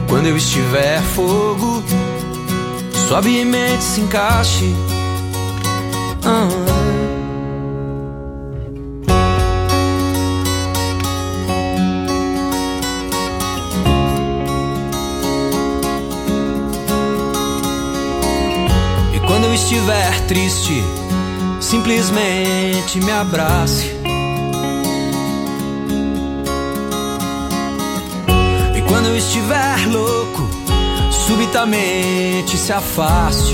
Quando eu estiver fogo, suavemente se encaixe. E quando eu estiver triste, simplesmente me abrace. E quando eu estiver louco, subitamente se afaste.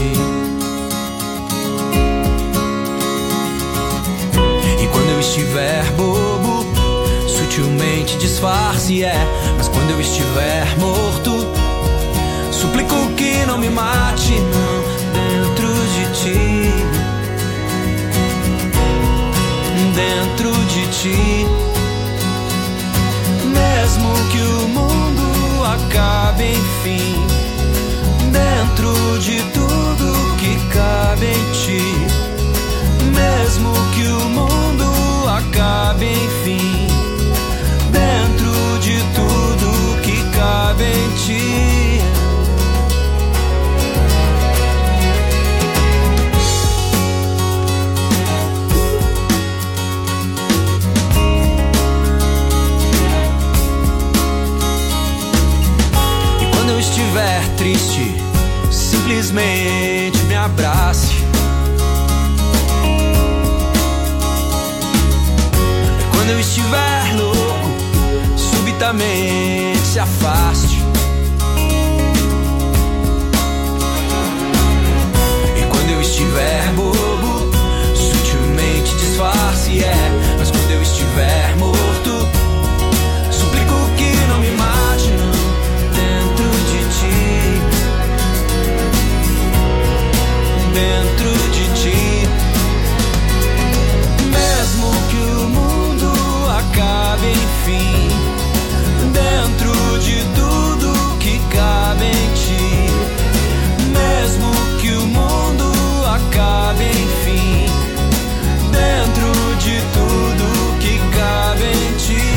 E quando eu estiver bobo, sutilmente disfarce, mas quando eu estiver morto, suplico que não me mate, não, dentro de ti. Dentro de ti. Mesmo que o mundo acabe, enfim, dentro de tudo que cabe em ti. Mesmo que o mundo acabe, enfim, dentro de tudo que cabe em ti. E quando eu estiver triste, simplesmente me abrace. Quando eu estiver louco, subitamente se afaste. E quando eu estiver bobo, sutilmente disfarce, mas quando eu estiver morto, suplico que não me mate, não, dentro de ti. Dentro de ti. Mesmo que o mundo acabe, enfim, dentro de tudo que cabe em ti. Mesmo que o mundo acabe, enfim, dentro de tudo que cabe em ti.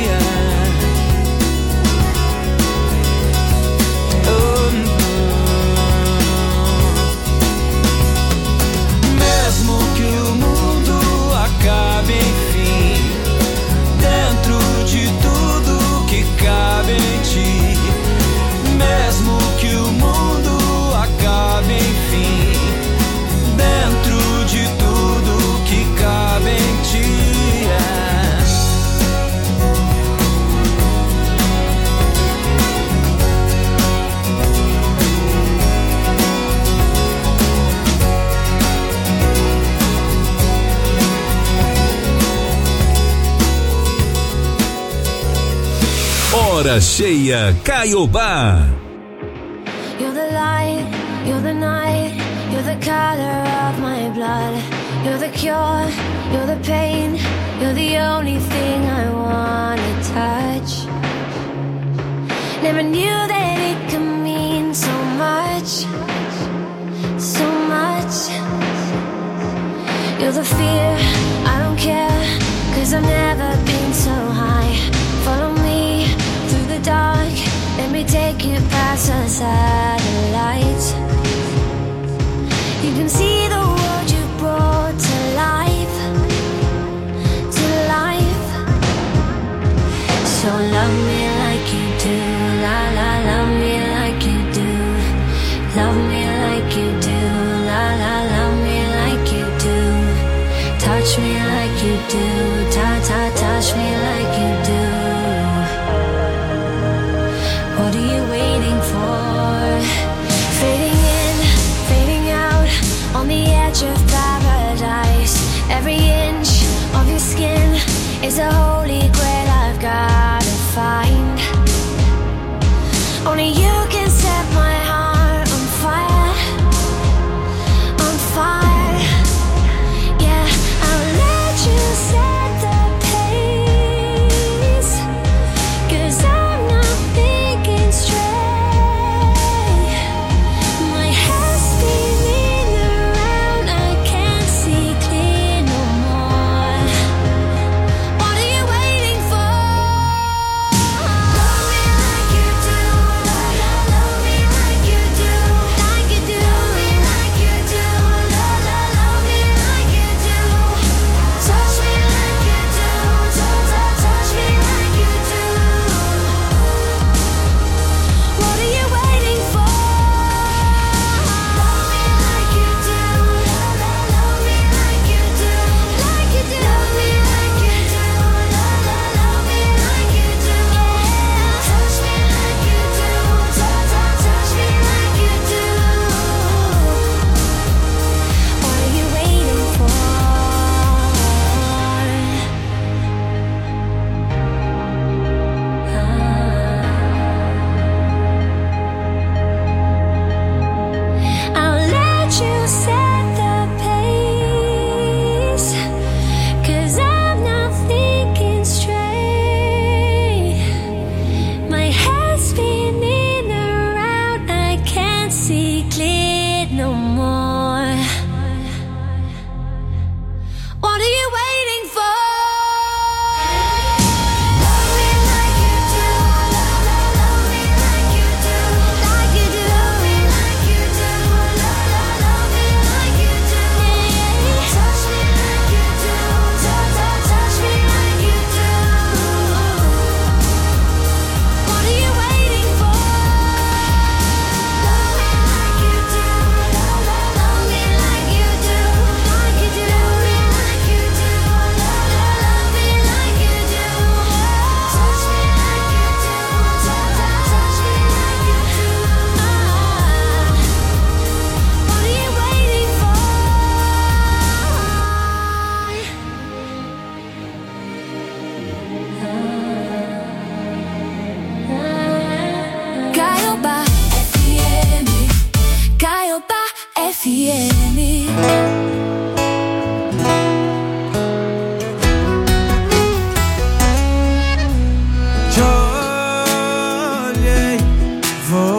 Mesmo que o mundo acabe, enfim, dentro de tudo que cabe em ti. Mesmo que o mundo acabe, enfim, dentro de tudo que cabe em ti. Hora cheia Caiobá. You're the light, you're the night, you're the color of my blood. You're the cure, you're the pain, you're the only thing I wanna touch. Never knew that it could mean so much, so much. You're the fear, I don't care, 'cause I've never been so high. Follow me through the dark, let me take you past the satellites. You can see the world you brought to life, to life. So love me like you do, la la, love me like you do. Love me like you do, la la, love me like you do. Touch me like you do, touch me like you do. What are you waiting for? Fading in, fading out, on the edge of paradise. Every inch of your skin is a holy grail I've gotta find. Only you can set my heart on fire, on fire. Yeah, I'll let you set the pace, 'cause I'm not thinking straight. My head's spinning around, I can't see clear no more. What are you waiting for? Love me like you do, la la.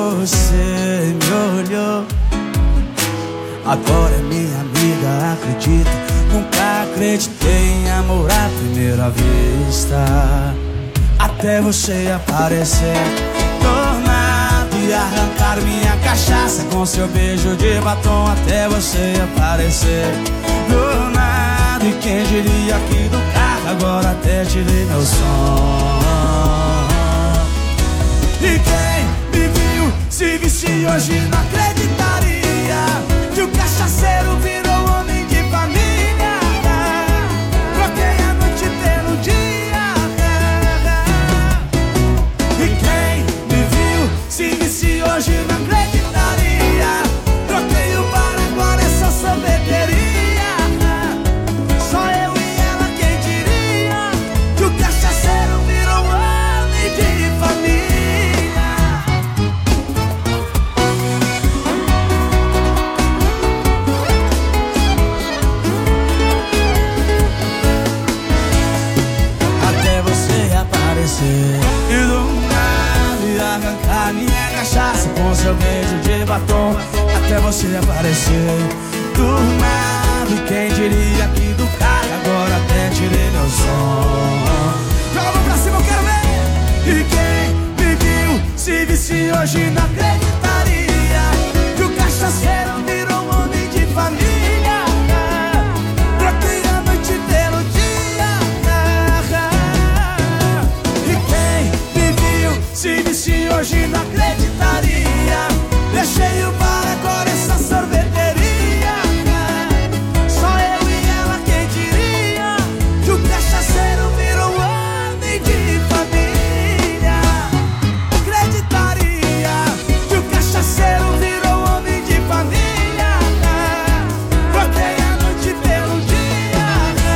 você me olhou. Agora é minha amiga, acredita. Nunca acreditei em amor à primeira vista, até você aparecer do nada e arrancar minha cachaça com seu beijo de batom. Até você aparecer do nada, e quem diria que do carro agora até tirei meu som. E quem me viu se visse hoje não acreditaria que o cachaceiro virou homem de família. Troquei a noite pelo dia. E quem me viu se visse hoje não acreditaria. Troquei o bar, agora é só sorveteria. Só eu e ela, quem diria que o cachaceiro virou homem de família. E do nada arrancar minha cachaça com seu beijo de batom. Até você aparecer do nada, e quem diria que do carro agora até tirei meu som. Joga a mão pra cima, eu quero ver. E quem me viu se visse hoje não acreditaria que o cachaceiro virou homem de família. Troquei a noite pelo dia. Se visse hoje não acreditaria. Deixei o bar, agora essa sorveteria. Só eu e ela, quem diria que o cachaceiro virou homem de família. Acreditaria que o cachaceiro virou homem de família. Troquei a noite pelo dia.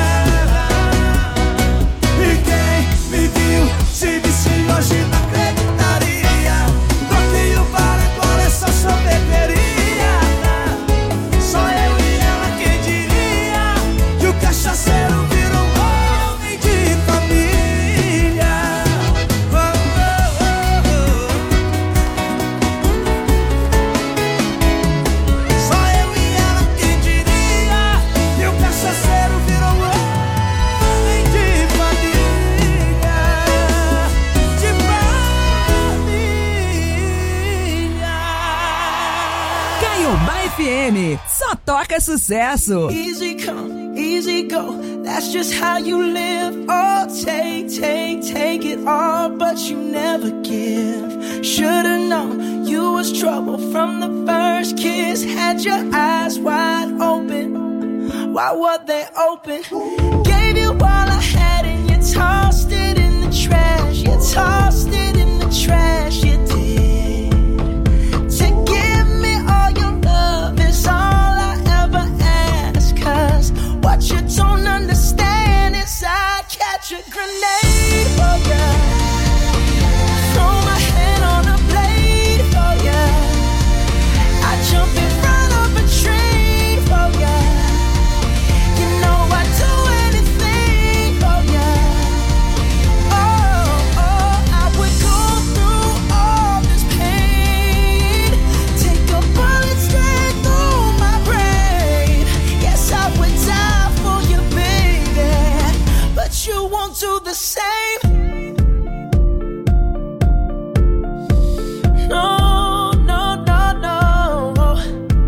E quem me viu se visse hoje não acreditaria. Só eu e ela, quem diria que o cachaceiro virou homem de família. Só eu e ela, quem diria que o cachaceiro virou homem de família. De Caiobá FM, só toca sucesso. Easy come, easy go, that's just how you live. Oh, take it all, but you never give. Should've known you was trouble from the first kiss. Had your eyes wide open, why were they open? Gave you all I had and you tossed it in the trash. You tossed it in the trash, you did. What you don't understand is I'd catch a grenade for ya. Throw my hand on a blade for ya. I'd jump in front of a train for ya. You know I'd do anything for ya. Oh, I would go through all this pain. Take a bullet straight through my brain. Yes, I would die. You won't do the same. No, no, no, no.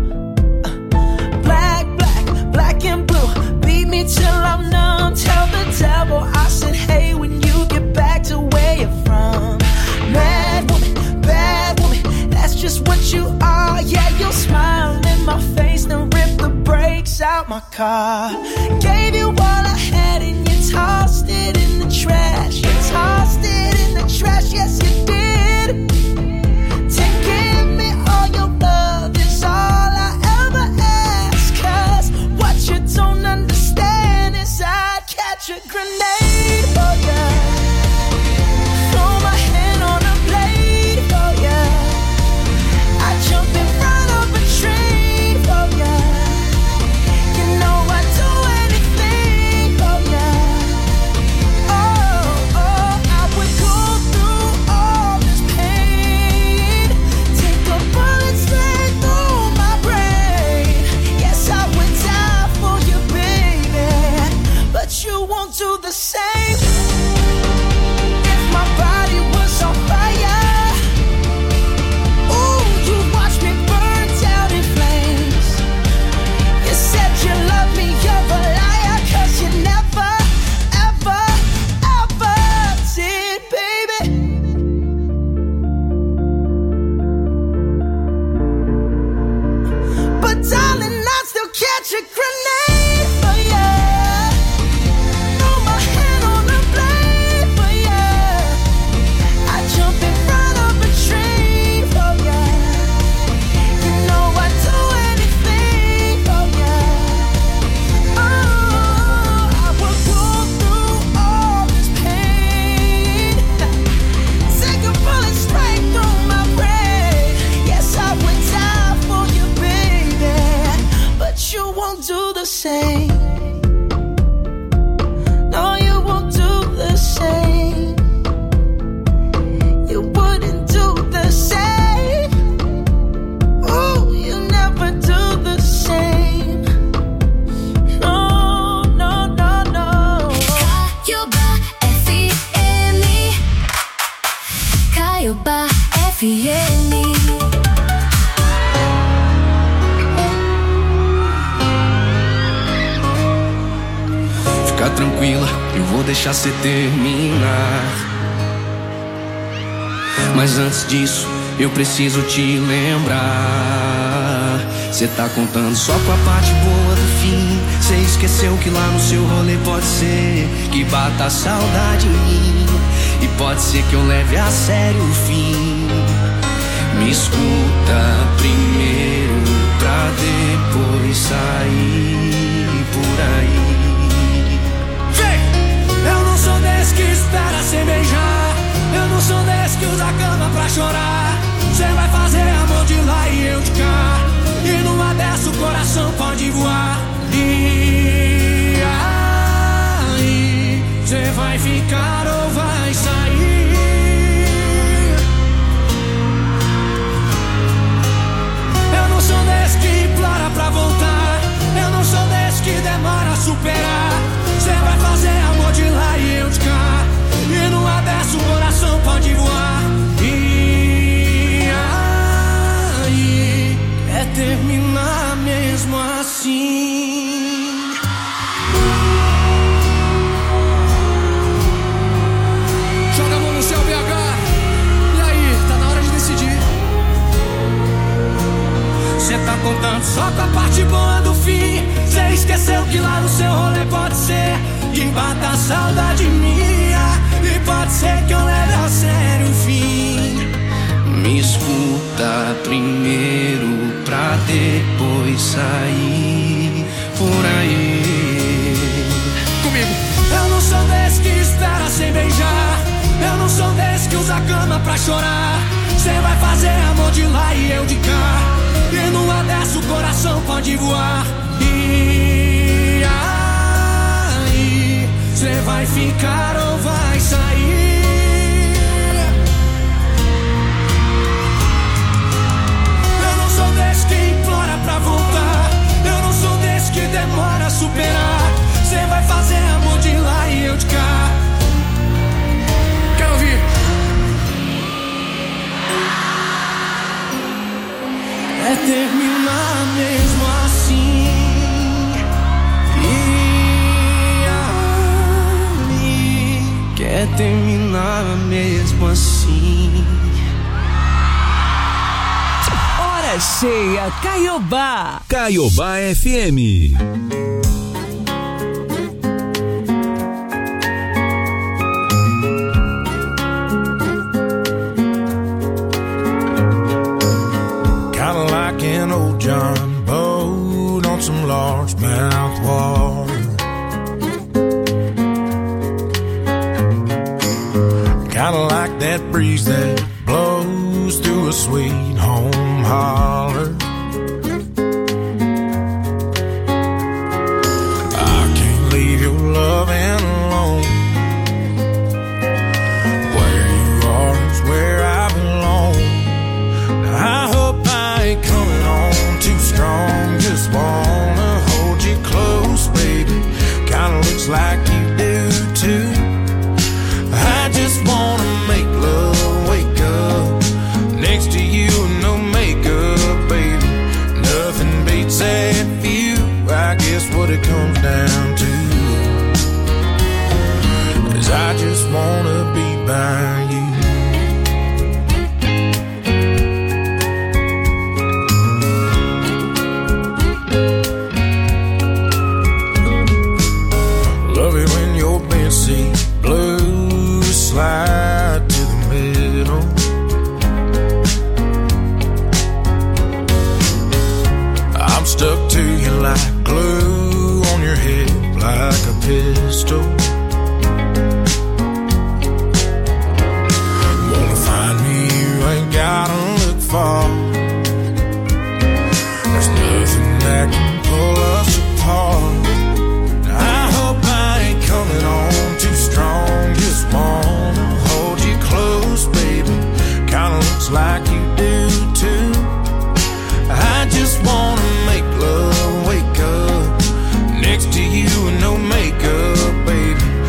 Black and blue. Beat me till I'm numb. Tell the devil I said, hey, when you get back to where you're from. Bad woman, that's just what you are. Yeah, you'll smile in my face, then rip the brakes out my car. Gave you all I had and you tossed it in the trash. You tossed it in the trash, yes you did. To give me all your love is all I ever ask. 'Cause what you don't understand is I'd catch a grenade for ya. Throw my hand on a blade for ya. I'd jump in front of a train for ya. You know I'd do anything for ya. Oh, I would go through all tranquila, eu vou deixar cê terminar. Mas antes disso, eu preciso te lembrar. Cê tá contando só com a parte boa do fim. Cê esqueceu que lá no seu rolê pode ser que bata a saudade em mim. E pode ser que eu leve a sério o fim. Me escuta primeiro pra depois sair por aí. Vem! Eu não sou desse que espera sem beijar. Eu não sou desse que usa a cama pra chorar. Cê vai fazer amor de lá e eu de cá. E numa dessa o coração pode voar. E aí, cê vai ficar ou vai sair? Eu não sou desse que implora pra voltar. Eu não sou desse que demora a superar. Cê vai fazer amor de lá e eu de cá. E numa dessa o coração pode voar. E aí, é terminar mesmo assim. Joga a mão no céu, BH. E aí, tá na hora de decidir. Cê tá contando só com a parte boa do fim. Cê esqueceu que lá no seu rolê pode ser que bata a saudade minha. E pode ser que eu leve a sério o fim. Me escuta primeiro pra depois sair por aí. Comigo. Eu não sou desse que espera sem beijar. Eu não sou desse que usa a cama pra chorar. Cê vai fazer amor de lá e eu de cá. E numa dessa o coração pode voar. E aí, cê vai ficar ou vai sair? Eu não sou desse que implora pra voltar. Eu não sou desse que demora a superar. Cê vai fazer amor de lá e eu de cá. Quero ouvir. É terminar mesmo assim. E aí, quer terminar mesmo assim. Hora cheia, Caiobá. Caiobá FM. Kinda like an old John boat on some largemouth water. Kinda like that breeze that blows through a sweet home holler. I can't leave your loving alone. Where you are is where I belong. I hope I ain't coming on too strong. Just wanna hold you close, baby. Kinda looks like you do too. I just wanna make love, wake up next to you and no makeup, baby. Nothing beats that view. I guess what it comes down to is I just wanna be by you. Love it when your bench seat blues slide to the middle. I'm stuck to you like glue on your hip, like a pistol. Wanna find me, you ain't gotta look far. There's nothing that can pull us apart. I hope I ain't coming on too strong. Just wanna hold you close, baby. Kinda looks like you do too. I just wanna make love, wake up next to you and no makeup, baby.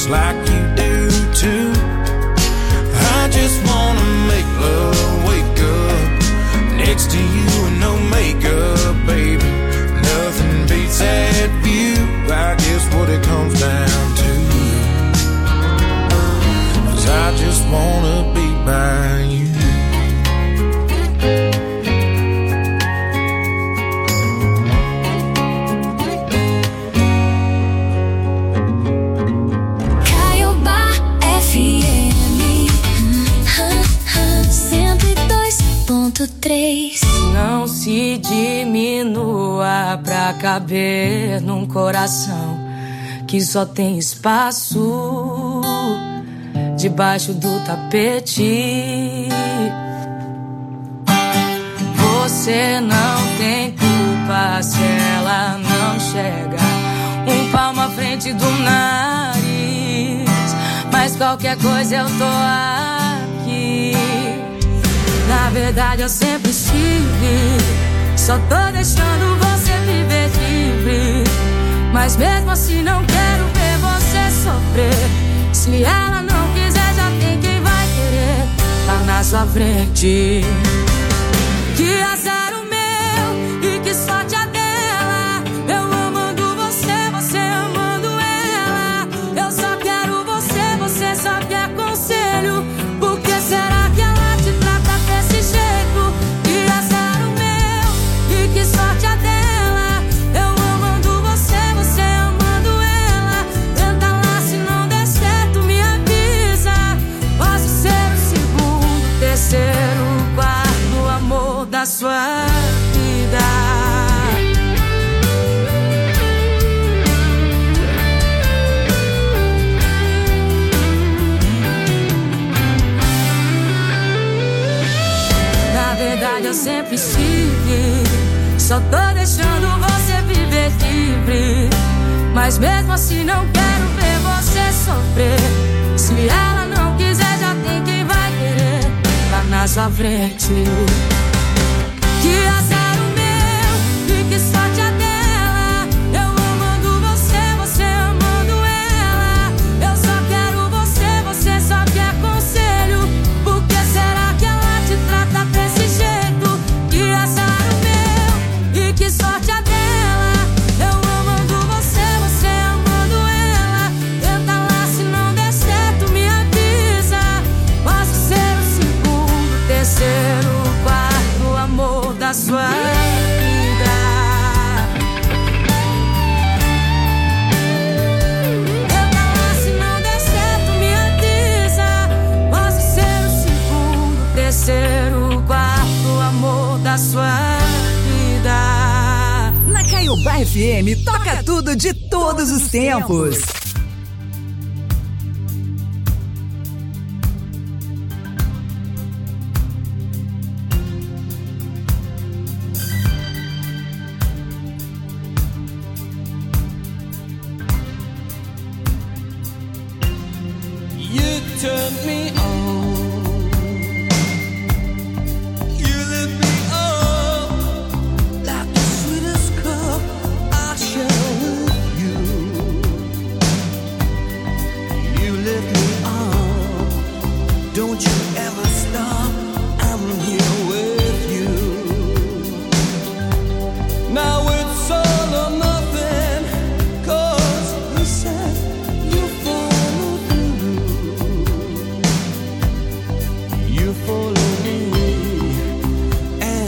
just like you do too. I just wanna make love, wake up next to you and no makeup, baby. Nothing beats that view. I guess what it comes down to is I just wanna be by you. Caiobá FM 102.3. Não se diminua pra caber num coração que só tem espaço debaixo do tapete. Você não tem culpa se ela não chega um palmo à frente do nariz, mas qualquer coisa eu tô aqui. Na verdade eu sempre estive, só tô deixando você viver livre, mas mesmo assim não quero ver você sofrer. Se ela não quiser, já tem quem vai querer, tá na sua frente. Que azar o meu e que sorte a dela. Eu amando você, você amando ela. Eu só quero você, você só quer conselho. Por que será que ela te trata desse jeito? Que azar o meu e que sorte a dela. Eu amando você, você amando ela. Tenta lá, se não der certo me avisa. Posso ser o segundo, terceiro, quarto amor da sua vida. Na verdade eu sempre estive, só tô deixando você viver livre, mas mesmo assim não quero ver você sofrer. Se ela não quiser, já tem quem vai querer, tá na sua frente. Que azar o meu e que sorte a dela. Eu amando você, você amando ela. Eu só quero você, você só quer conselho. Por que será que ela te trata desse jeito? Que azar o meu e que sorte a dela. Eu amando você, você amando ela. Tenta lá, se não der certo me avisa. Posso ser o segundo, terceiro, quarto amor da sua vida. Tenta lá, se não der certo me avisa. Posso ser o segundo, terceiro, quarto amor da sua vida. Na Caiobá FM, toca tudo de todos os tempos. You turned me on. You lit me up like the sweetest cup I share with you. You lit me up. Don't you ever stop. I'm here with you. Now it's all or nothing. 'Cause you said you follow through. You follow me, and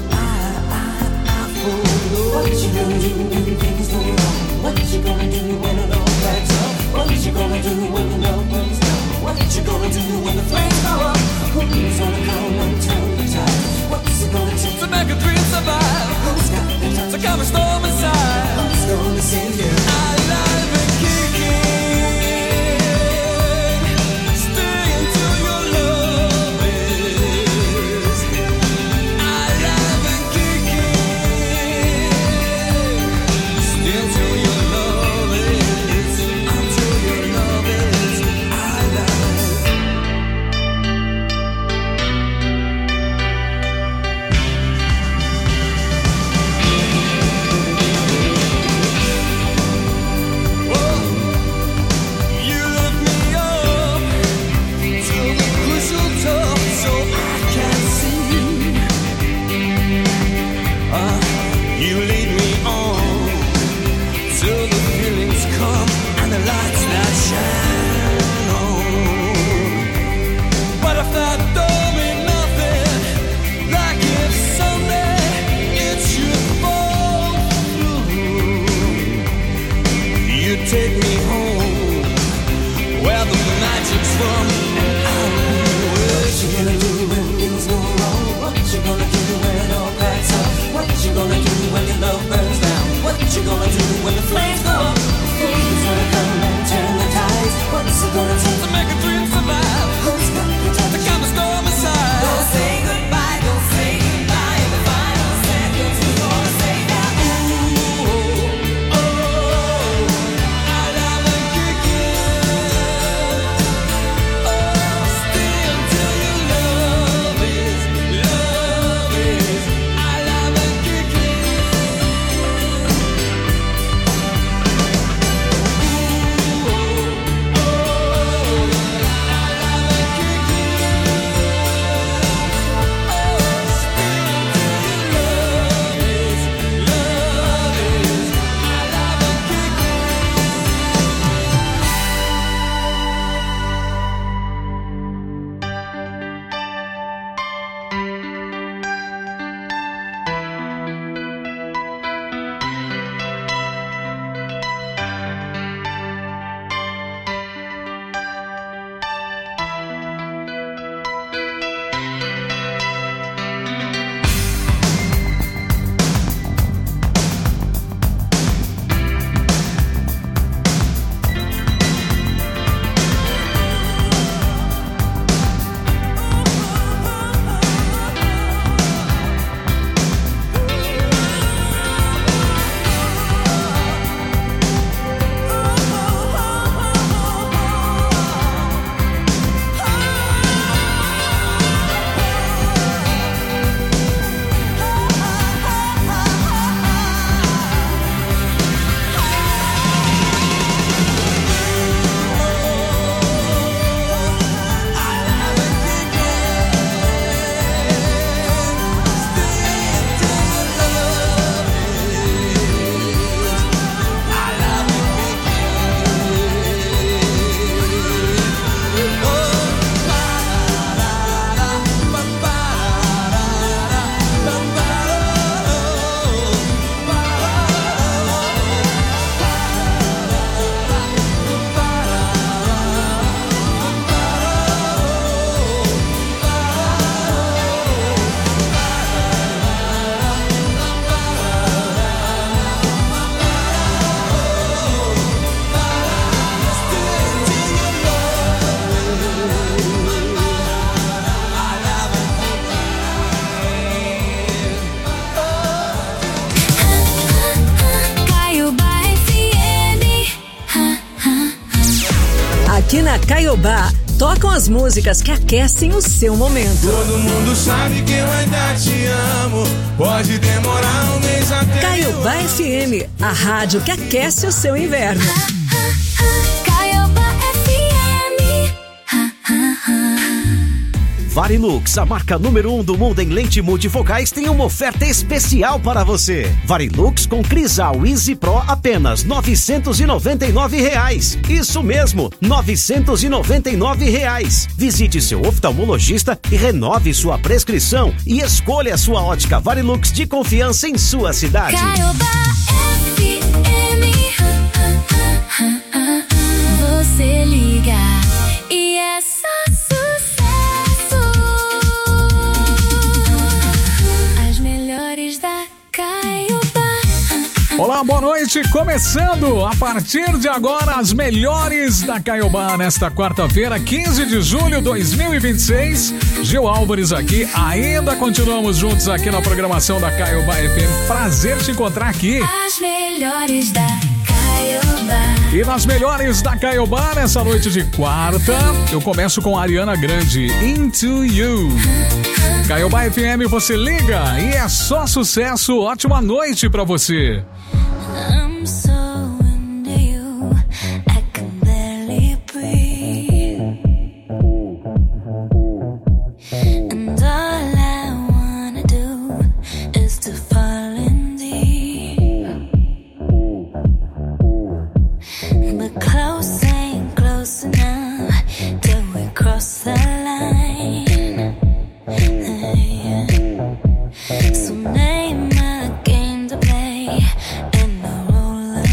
I follow. What you gonna do when things go wrong? What you gonna do when it all backs up? What you gonna do when the love runs down? What you gonna do when the flames go up? where the magic's from. And I will be what you gonna do when things go wrong? What you gonna do when it all cracks up? What you gonna do when your love burns down? What you gonna do when the flames go up? Who's gonna come and turn the tides? What's it gonna take to make a dream survive? Who's got the touch to calm the storm aside? Don't say goodbye, don't say goodbye. In the final seconds, we're gonna say that. Ooh, oh, I love and kick it. Oh, stay until your love is. I love and kick it. Aqui na Caiobá, tocam as músicas que aquecem o seu momento. Todo mundo sabe que eu ainda te amo. Pode demorar um mês até. Caiobá FM, a rádio que aquece o seu inverno. Caiobá FM. Varilux, a marca número 1 do mundo em lente multifocais, tem uma oferta especial para você. Varilux com Crisal Easy Pro apenas R$ 999. Isso mesmo, R$ 999. Visite seu oftalmologista e renove sua prescrição e escolha a sua ótica Varilux de confiança em sua cidade. Caiobá FM. Você liga e é só sucesso. As melhores da Caiobá. Olá, boa noite. Começando a partir de agora as melhores da Caiobá nesta quarta-feira, 15 de julho de 2026. Gil Álvares aqui. Ainda continuamos juntos aqui na programação da Caiobá FM. Prazer te encontrar aqui. As melhores da Caiobá. E nas melhores da Caiobá, nessa noite de quarta, eu começo com a Ariana Grande, Into You. Caiobá FM, você liga e é só sucesso. Ótima noite pra você. I'm so into you, I can barely breathe. And all I wanna do is to fall in deep. But close ain't close enough till we cross the line. So name a game to play and I'll roll the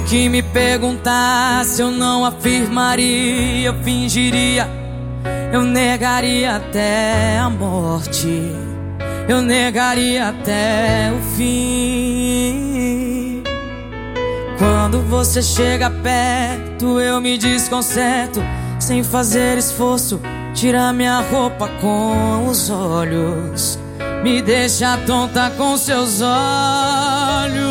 que me perguntasse, eu não afirmaria, eu fingiria, eu negaria até a morte, eu negaria até o fim. Quando você chega perto, eu me desconcerto, sem fazer esforço, tira minha roupa com os olhos, me deixa tonta com seus olhos.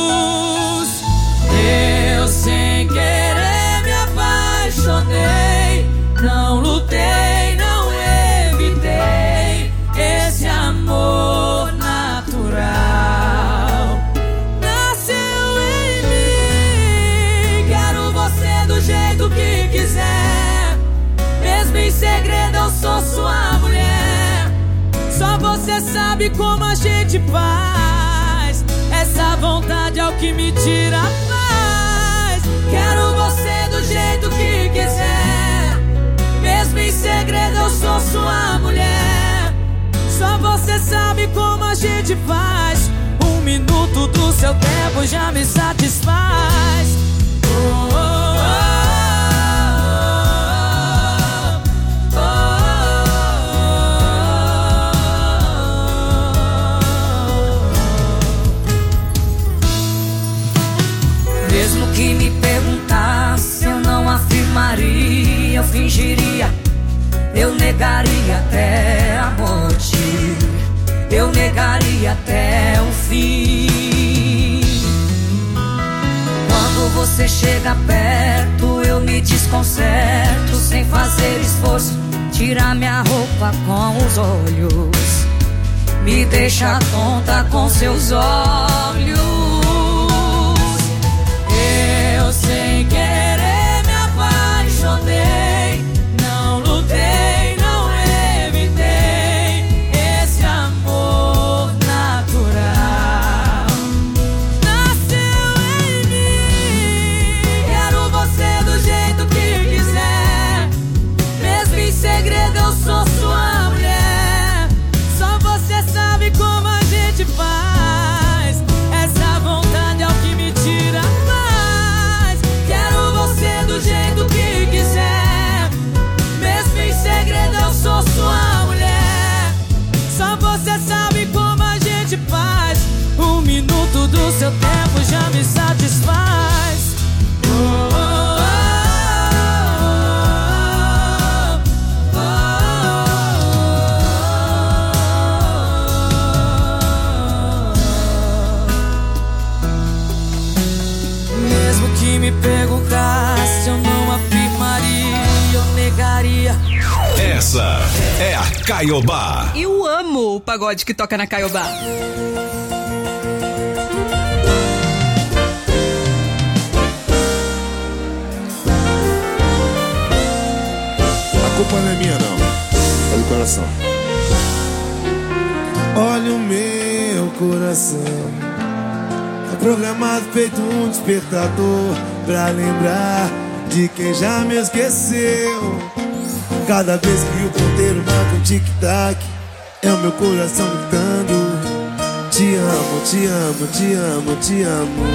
Eu sem querer me apaixonei, não lutei, não evitei esse amor natural. Nasceu em mim, quero você do jeito que quiser, mesmo em segredo eu sou sua mulher. Só você sabe como a gente faz, essa vontade é o que me tira a paz. Quero você do jeito que quiser, mesmo em segredo eu sou sua mulher. Só você sabe como a gente faz, 1 minuto do seu tempo já me satisfaz. Oh, oh, oh. Mesmo que me perguntasse, eu não afirmaria, eu fingiria, eu negaria até a morte, eu negaria até o fim. Quando você chega perto, eu me desconcerto, sem fazer esforço, tira minha roupa com os olhos, me deixa tonta com seus olhos. Eu sem querer me apaixonei, não lutei, não evitei esse amor natural. Nasceu em mim, quero você do jeito que quiser, mesmo em segredo eu sou sua mulher. Só você sabe como a gente faz, essa vontade é o que me tira a paz. Quero você do jeito que quiser, mesmo em segredo eu sou sua mulher. Só você sabe como a gente faz, 1 minuto do seu tempo já me satisfaz. Oh, oh, oh, oh. Mesmo que me perguntasse, eu não afirmaria, eu negaria. Essa é a Caiobá. Eu amo o pagode que toca na Caiobá. A culpa não é minha não, é do coração. Olha o meu coração, é programado feito um despertador, pra lembrar de quem já me esqueceu. Cada vez que o ponteiro marca um tic-tac, é o meu coração gritando: te amo, te amo, te amo, te amo.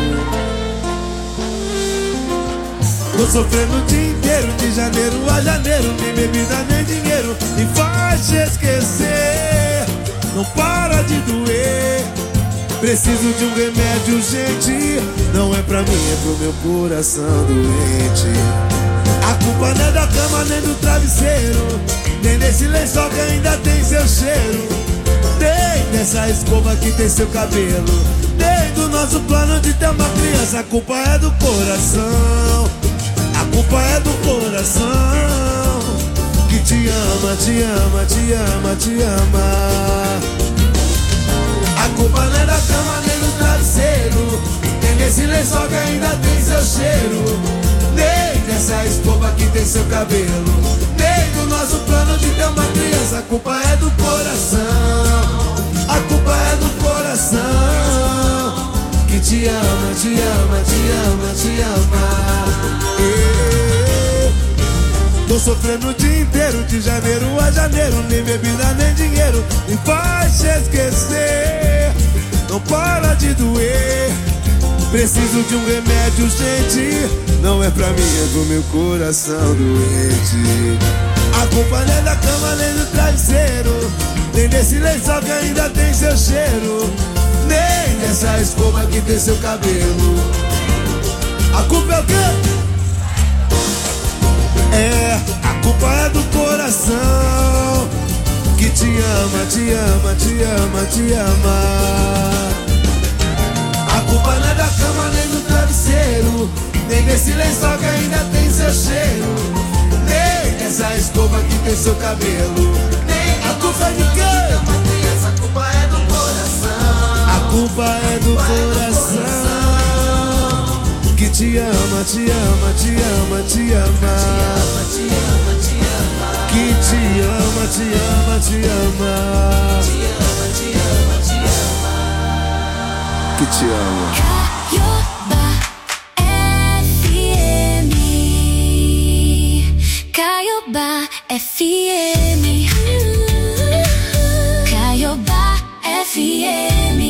Tô sofrendo o dia inteiro, de janeiro a janeiro, nem bebida nem dinheiro me faz te esquecer. Não para de doer, preciso de um remédio urgente. Não é pra mim, é pro meu coração doente. A culpa não é da cama nem do travesseiro, nem desse lençol que ainda tem seu cheiro, nem dessa escova que tem seu cabelo, nem do nosso plano de ter uma criança. A culpa é do coração, a culpa é do coração, que te ama, te ama, te ama, te ama. A culpa não é da cama nem do travesseiro, nem desse lençol que ainda tem seu cheiro, nem dessa escova que tem seu cabelo, nem do nosso plano de ter uma criança. A culpa é do coração, a culpa é do coração, que te ama, te ama, te ama, te ama. Tô sofrendo o dia inteiro, de janeiro a janeiro, nem bebida nem dinheiro me faz te esquecer. Não para de doer, Preciso de um remédio urgente. Não é pra mim, é do meu coração doente. A culpa não é da cama nem do travesseiro, nem desse lençol que ainda tem seu cheiro, nem dessa escova que tem seu cabelo. A culpa é o quê? A culpa é do coração que te ama, te ama, te ama, te ama. A culpa não é da cama nem do travesseiro, nem desse lençol que ainda tem seu cheiro, nem dessa escova que tem seu cabelo. A culpa é de quem? Essa culpa é do coração. A culpa é do coração que te ama, te ama, te ama, te ama. Que te ama, te ama, te ama. Que te ama. Caiobá FM. Caiobá FM.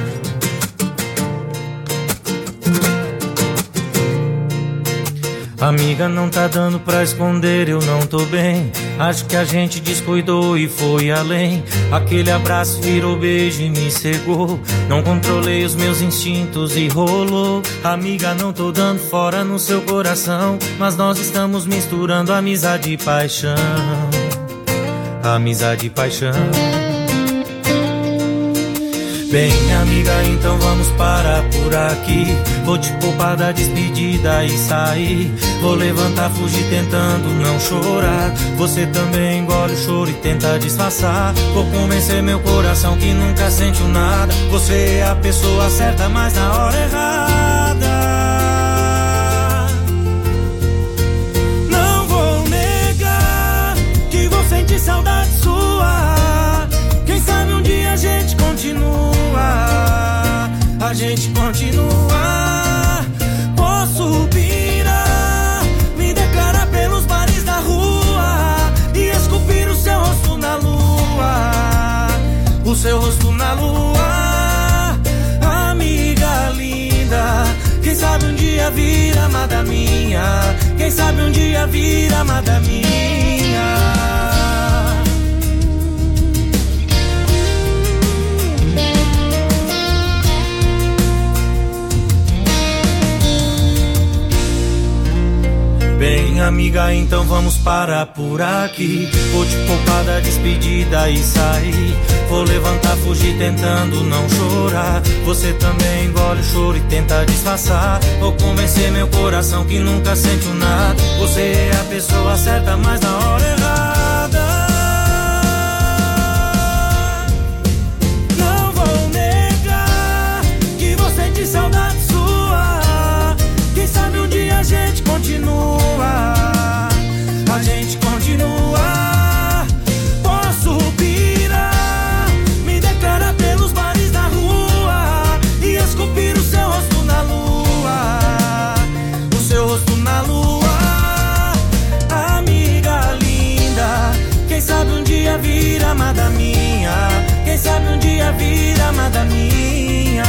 Amiga, não tá dando pra esconder, eu não tô bem. Acho que a gente descuidou e foi além. Aquele abraço virou beijo e me cegou. Não controlei os meus instintos e rolou. Amiga, não tô dando fora no seu coração, mas nós estamos misturando amizade e paixão. Amizade e paixão. Bem, amiga, então vamos parar por aqui. Vou te poupar da despedida e sair. Vou levantar, fugir tentando não chorar. Você também engole o choro e tenta disfarçar. Vou convencer meu coração que nunca sentiu nada. Você é a pessoa certa, mas na hora errada. Não vou negar que vou sentir saudade sua. Quem sabe um dia a gente continua. A gente continua. Posso pirar, me declarar pelos bares da rua e esculpir o seu rosto na lua. O seu rosto na lua. Amiga linda, quem sabe um dia vir amada minha. Quem sabe um dia vir amada minha. Bem, amiga, então vamos parar por aqui. Vou te poupar da despedida e sair. Vou levantar, fugir tentando não chorar. Você também engole o choro e tenta disfarçar. Vou convencer meu coração que nunca sentiu nada. Você é a pessoa certa, mas na hora errada. Não vou negar que vou sentir saudade sua. Quem sabe um dia a gente continua. A gente continua. Posso pirar, me declarar pelos bares da rua e esculpir o seu rosto na lua. O seu rosto na lua. Amiga linda, quem sabe um dia vir amada minha. Quem sabe um dia vir amada minha.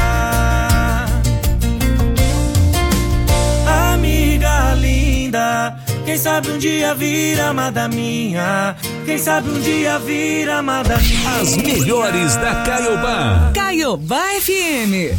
Amiga linda, quem sabe um dia vir amada minha. Quem sabe um dia vir amada minha. As melhores da Caiobá. Caiobá FM.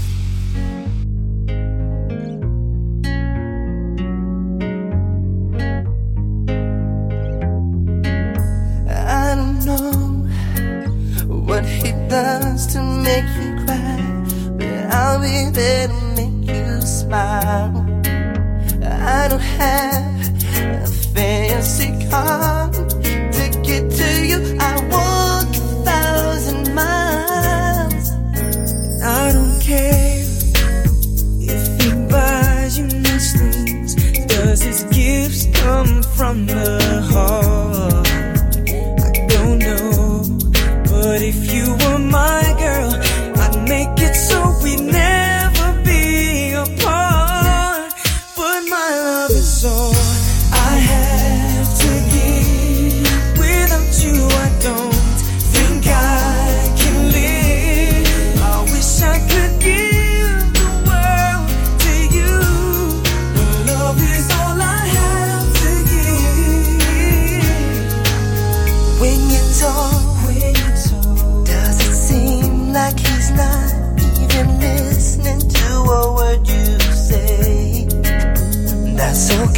I don't know what he does to make you cry, but I'll be there to make you smile. I don't have a fancy car to get to you. I walk 1,000 miles. I don't care if he buys you nice things. Does his gifts come from the heart? I don't know, but if you were my girl, I'd make it so we'd never be apart. But my love is all I have to give.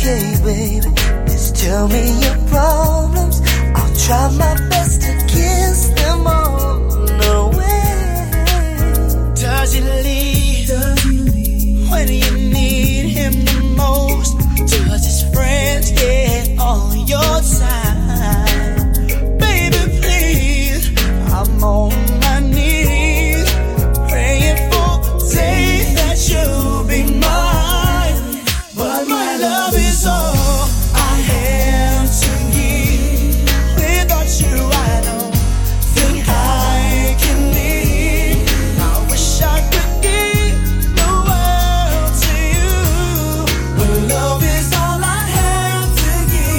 okay, baby. Just tell me your problems. I'll try my best to kiss them all away. Does he leave when you need him the most? Does his friends get on your side? Baby, please, I'm on my knees, praying for the day that you'll be mine. But my love is all I have to give. Without you, I don't think I can live. I wish I could give the world to you, but love is all I have to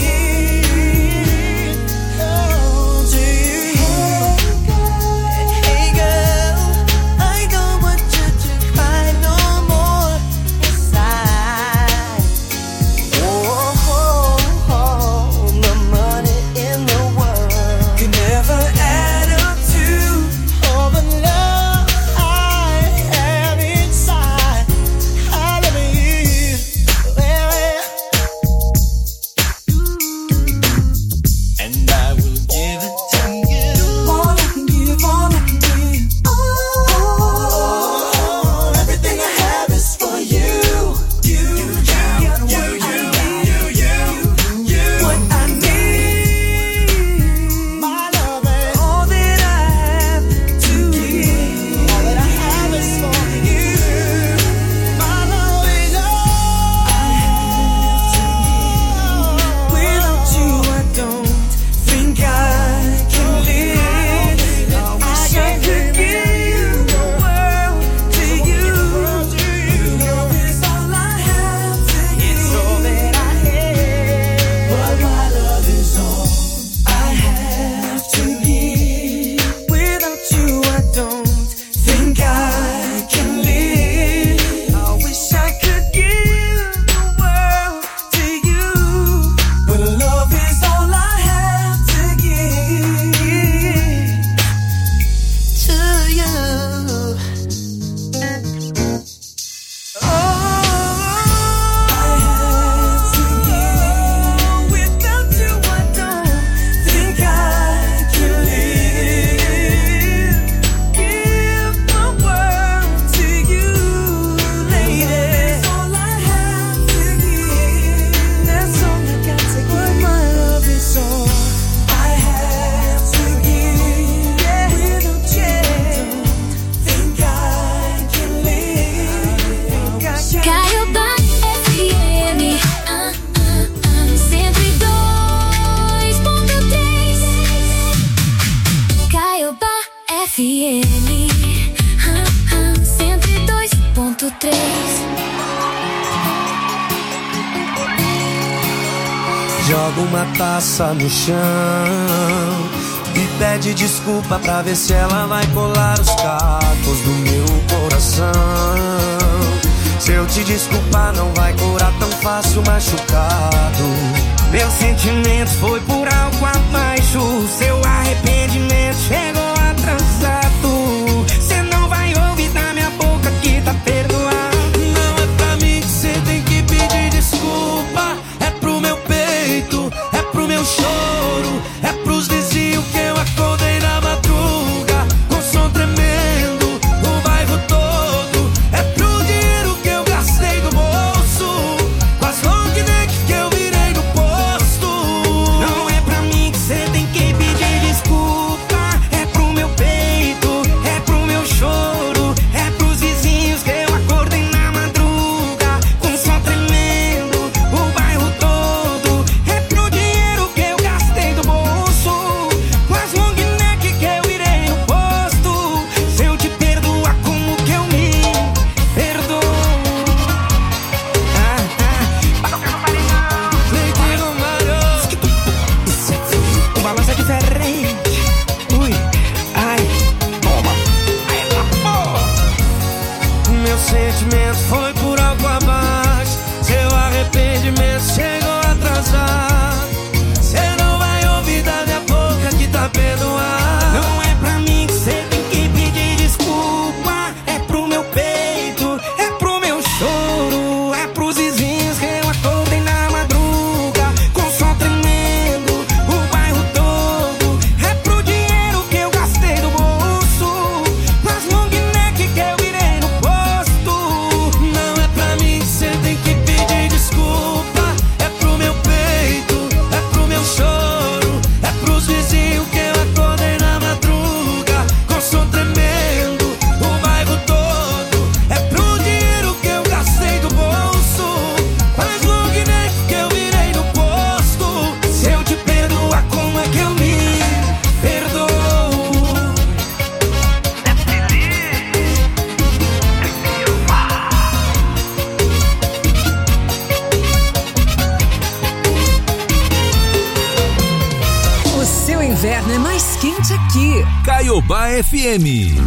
give. Oh, to you. Hey girl, I don't want you to cry no more inside. Oh, the money in the world can never add up to all the love I have inside. I love you, and I will give it to you. All I can give, all I can give. Oh, everything I have is for you. What I need, my love, is all that I have to give. All that I have is for you. My love is all I have to give. Without you, I don't think I can live. I wish I could give the world to you. Love is all I have to give. It's all that I have. But my love is all I have to give. Without you, I don't think I can live. I wish I could give the world to you, but love is all I have to give to you. Oh, I have to give. Without you, I don't think I can live. Give the world to you, lady. That's all I have to give. That's all I got to give. But my love is all I have to give. Yeah. Without you, I don't think I can live. Caiobá FM 102.3. Caiobá FM 102.3. Joga uma taça no chão e pede desculpa pra ver se ela vai colar os cacos do meu coração. Se eu te desculpar, não vai curar tão fácil machucado. Meu sentimento foi por algo abaixo. Seu arrependimento chegou atrasado. Cê não vai ouvir da minha boca que tá perdoado. Não é pra mim que cê tem que pedir desculpa. É pro meu peito, é pro meu choro, é pros vizinhos que eu acordei na madruga com som tremendo, o bairro todo. É pro dinheiro que eu gastei do bolso, com as long neck que eu virei no posto. Não é inverno é mais quente aqui. Caiobá FM.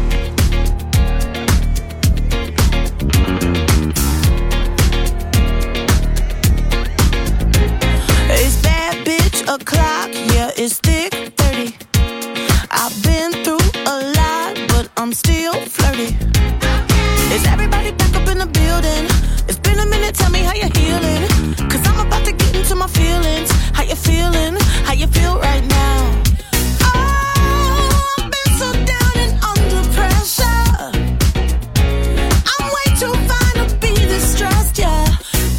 It's bad bitch o'clock, yeah, it's thick 30. I've been through a lot, but I'm still flirty. Is everybody back up in the building? It's been a minute, tell me how you're healing. Cause I'm about to get into my feelings. How you feeling? How you feel right now? Oh, I've been so down and under pressure. I'm way too fine to be distressed, yeah.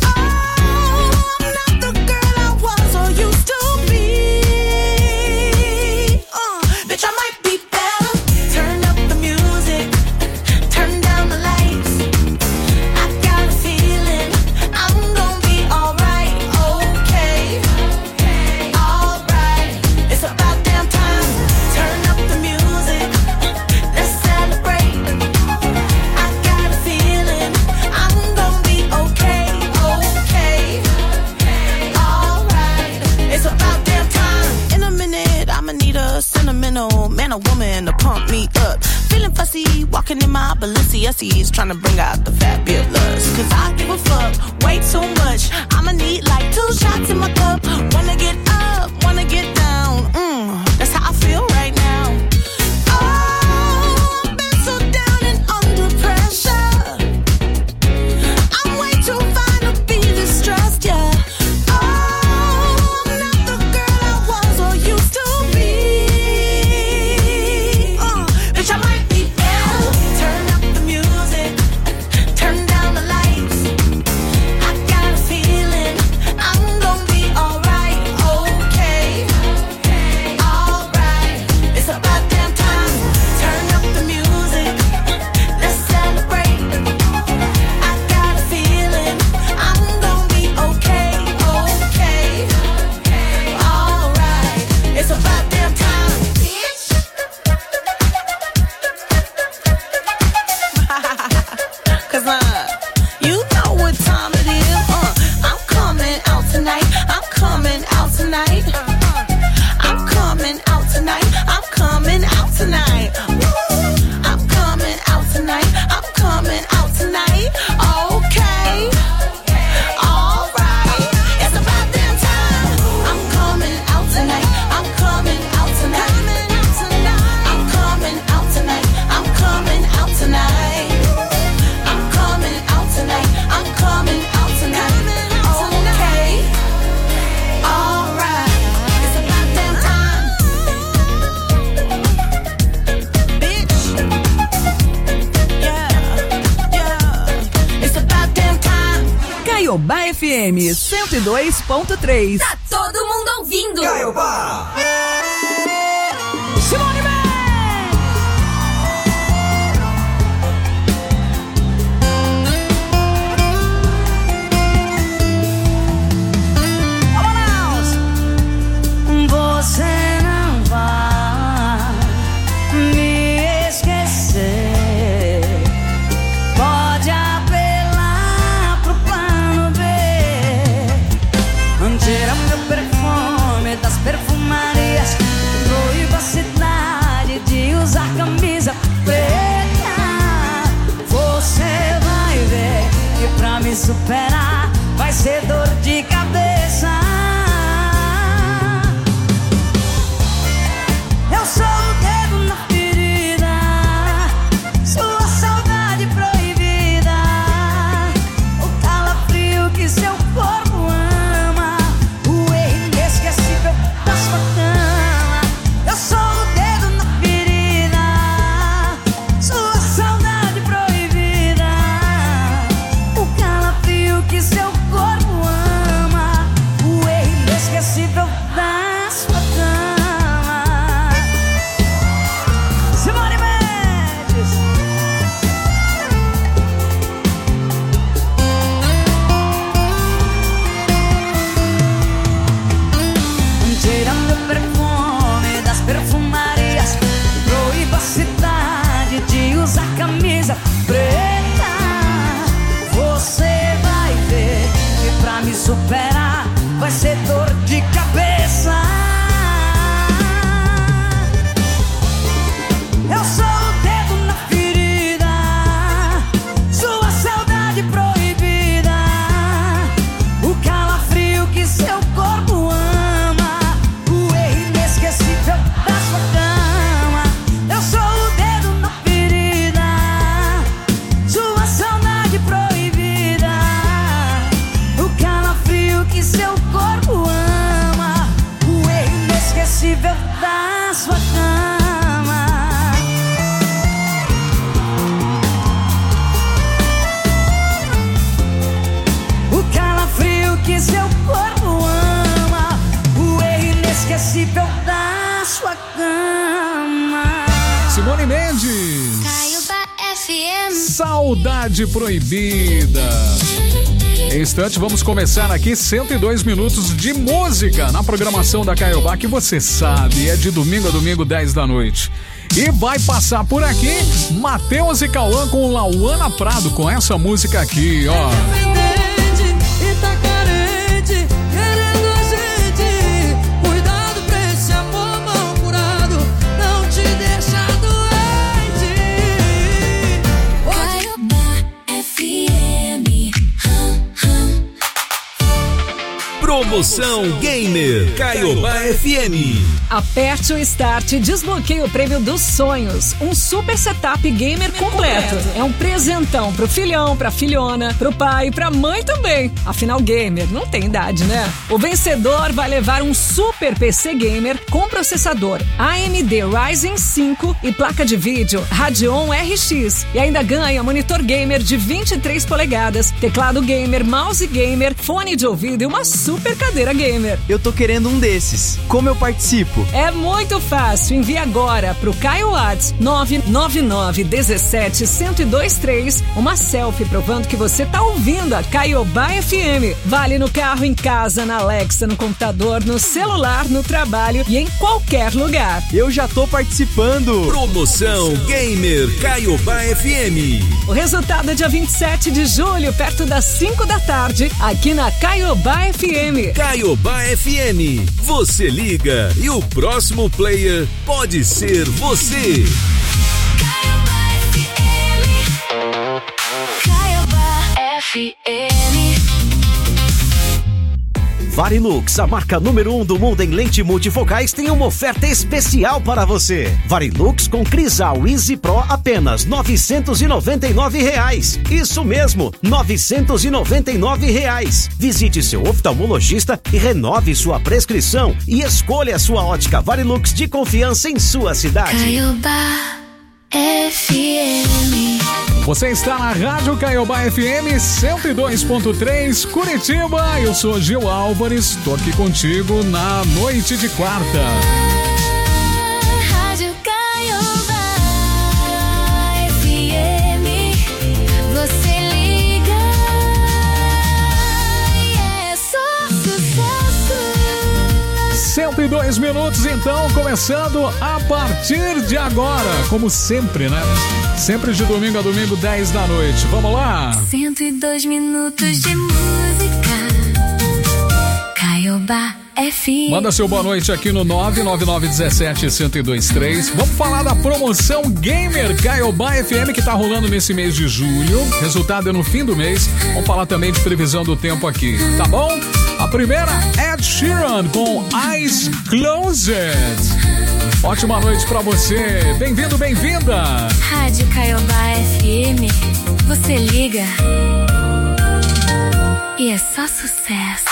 Man or woman to pump me up. Feeling fussy, walking in my Balenciennes, trying to bring out the fabulous. Cause I give a fuck way too much. I'ma need like 2 shots in my cup. Wanna get up, wanna get down. That's how I feel right now. Oh, I've been so down and under pressure. I'm way too fine to be distressed, yeah. Caiobá FM 102.3. Tá todo mundo ouvindo. Caiobá. Simone Mendes. Você não vai me esquecer. Pode apelar pro plano B. Tira meu perfume das perfumarias. inesquecível da sua cama. Simone Mendes. Caiobá FM. Saudade Proibida. Em instante vamos começar aqui 102 minutos de música na programação da Caiobá, que você sabe, é de domingo a domingo, 10 da noite. E vai passar por aqui Matheus e Cauã com Lauana Prado, com essa música aqui, ó. E tá carente, querendo a gente. Cuidado pra esse amor mal curado não te deixa doente. Caiobá FM. Promoção Gamer Caiobá FM. Aperte o Start e desbloqueie o prêmio dos sonhos. Um super setup gamer completo. É um presentão pro filhão, pra filhona, pro pai e pra mãe também. Afinal, gamer não tem idade, né? O vencedor vai levar um super PC gamer com processador AMD Ryzen 5 e placa de vídeo Radeon RX. E ainda ganha monitor gamer de 23 polegadas, teclado gamer, mouse gamer, fone de ouvido e uma super cadeira gamer. Eu tô querendo um desses. Como eu participo? É muito fácil. Envie agora pro Caio Whats 999 17 1023 uma selfie provando que você tá ouvindo a Caiobá FM. Vale no carro, em casa, na Alexa, no computador, no celular, no trabalho e em qualquer lugar. Eu já tô participando. Promoção Gamer Caiobá FM. O resultado é dia 27 de julho, perto das 5 da tarde, aqui na Caiobá FM. Caiobá FM. Você liga e o próximo player pode ser você. Caiobá FM. Varilux, a marca número 1 do mundo em lente multifocais, tem uma oferta especial para você. Varilux com Crisal Easy Pro, apenas R$ 999. Isso mesmo, R$ 999. Visite seu oftalmologista e renove sua prescrição e escolha a sua ótica Varilux de confiança em sua cidade. Caiobá FM. Você está na Rádio Caiobá FM 102.3 Curitiba. Eu sou Gil Álvares, tô aqui contigo na noite de quarta. Rádio Caiobá FM. Você liga e é só sucesso. 102 minutos então, começando a partir de agora, como sempre, né? Sempre de domingo a domingo, 10 da noite. Vamos lá? 102 minutos de música. Caiobá FM. Manda seu boa noite aqui no 99917-1023. Vamos falar da promoção Gamer Caiobá FM que tá rolando nesse mês de julho. Resultado é no fim do mês. Vamos falar também de previsão do tempo aqui, tá bom? A primeira, Ed Sheeran com Eyes Closed. Ótima noite pra você. Bem-vindo, bem-vinda. Rádio Caiobá FM. Você liga e é só sucesso.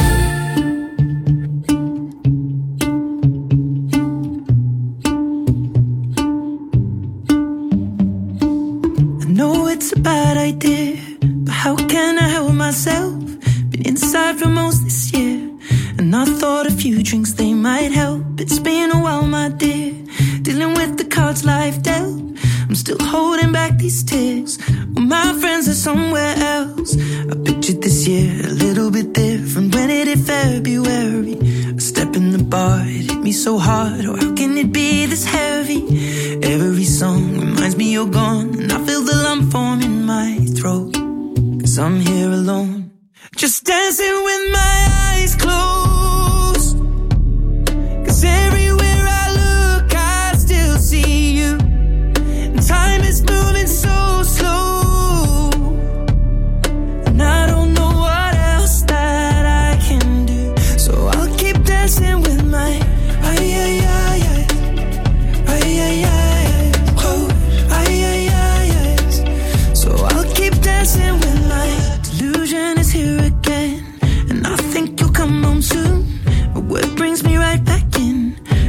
I know it's a bad idea, but how can I help myself? Been inside for most this year, and I thought a few drinks they might help. It's been a while, my dear, dealing with the cards life dealt. I'm still holding back these tears, well, my friends are somewhere else. I pictured this year a little bit different. When it hit February, a step in the bar, it hit me so hard. Oh, how can it be this heavy? Every song reminds me you're gone, and I feel the lump form in my throat, 'cause I'm here alone, just dancing with my eyes closed.